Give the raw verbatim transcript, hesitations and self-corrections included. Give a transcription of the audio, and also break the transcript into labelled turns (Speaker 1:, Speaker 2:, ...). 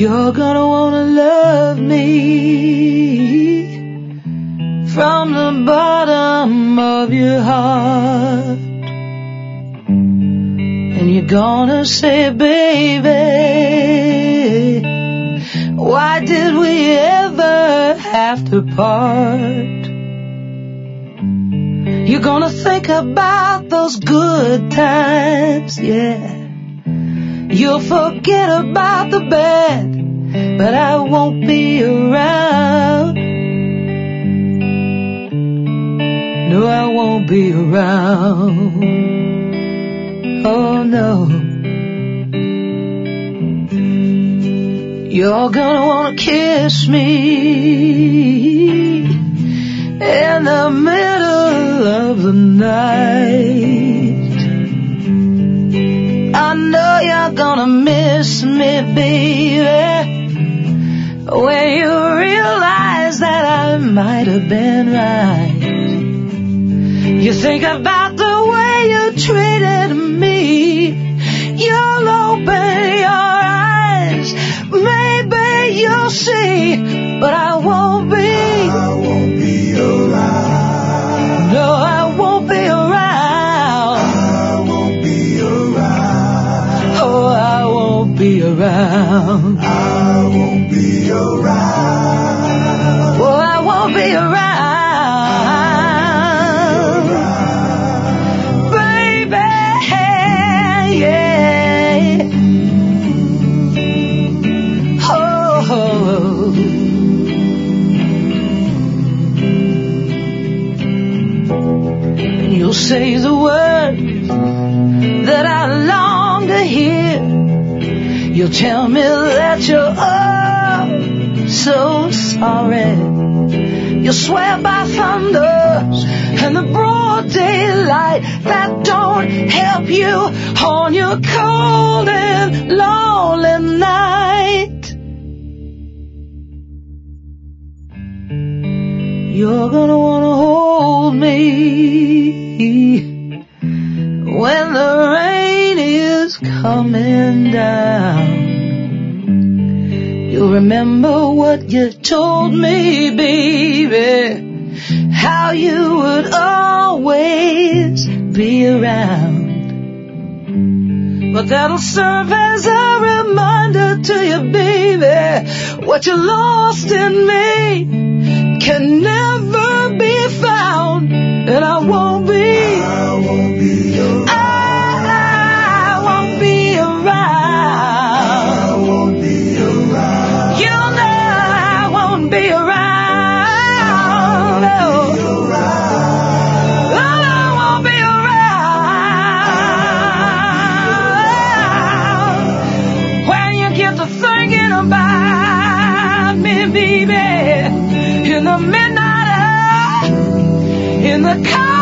Speaker 1: You're gonna wanna love me from the bottom of your heart. And you're gonna say, baby, why did we ever have to part? You're gonna think about those good times, yeah. You'll forget about the bad, but I won't be around. No, I won't be around. Oh no. You're gonna wanna kiss me in the middle of the night. I know you're gonna miss me, baby, when you realize that I might have been right. You think about the way you treated me. You'll open your eyes, maybe you'll see, but I won't be.
Speaker 2: I won't be around.
Speaker 1: No, I won't be around.
Speaker 2: I won't be around.
Speaker 1: Oh, I won't be around.
Speaker 2: I won't be around.
Speaker 1: Oh, I won't be around. Say the words that I long to hear. You'll tell me that you're oh so sorry. You'll swear by thunder and the broad daylight that don't help you on your cold and lonely night. You're gonna wanna hold me when the rain is coming down. You'll remember what you told me, baby, how you would always be around. But that'll serve as a reminder to you, baby, what you lost in me can never be found. And I won't be,
Speaker 2: I won't be around.
Speaker 1: I won't be around.
Speaker 2: I won't be around.
Speaker 1: You know I won't be around. No.
Speaker 2: Be around.
Speaker 1: I won't be around. When you get to thinking about me, baby, in the midnight hour, in the car.